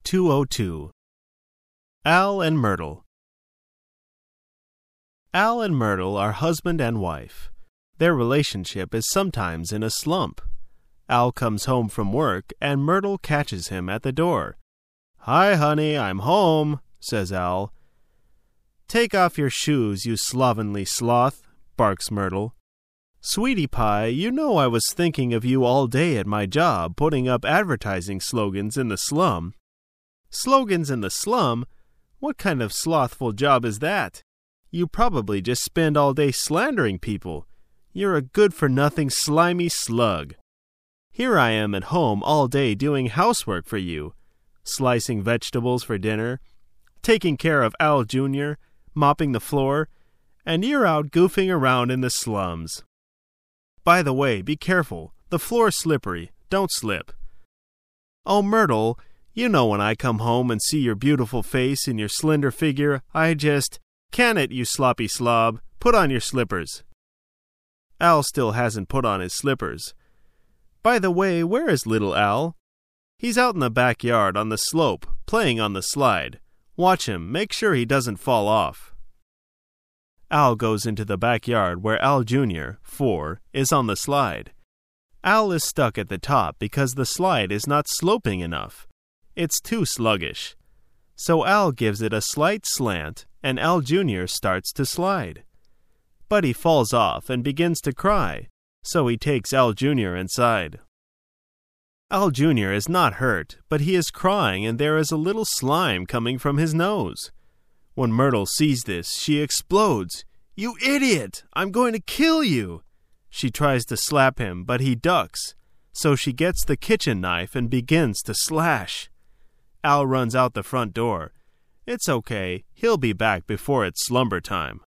202. Al and Myrtle. Al and Myrtle are husband and wife. Their relationship is sometimes in a slump. Al comes home from work, and Myrtle catches him at the door. "Hi, honey, I'm home," says Al. "Take off your shoes, you slovenly sloth," barks Myrtle. "Sweetie pie, you know I was thinking of you all day at my job, putting up advertising slogans in the slum." "Slogans in the slum? What kind of slothful job is that? You probably just spend all day slandering people. You're a good-for-nothing slimy slug. Here I am at home all day doing housework for you, slicing vegetables for dinner, taking care of Al Jr., mopping the floor, and you're out goofing around in the slums. By the way, be careful. The floor's slippery. Don't slip." "Oh, Myrtle, you know when I come home and see your beautiful face and your slender figure, I just... Can it, you sloppy slob. Put on your slippers." Al still hasn't put on his slippers. "By the way, where is little Al?" "He's out in the backyard on the slope, playing on the slide. Watch him. Make sure he doesn't fall off." Al goes into the backyard where Al Jr., 4, is on the slide. Al is stuck at the top because the slide is not sloping enough. It's too sluggish. So Al gives it a slight slant, and Al Jr. starts to slide. But he falls off and begins to cry, so he takes Al Jr. inside. Al Jr. is not hurt, but he is crying and there is a little slime coming from his nose. When Myrtle sees this, she explodes. "You idiot! I'm going to kill you!" She tries to slap him, but he ducks, so she gets the kitchen knife and begins to slash. Al runs out the front door. It's okay, he'll be back before it's slumber time.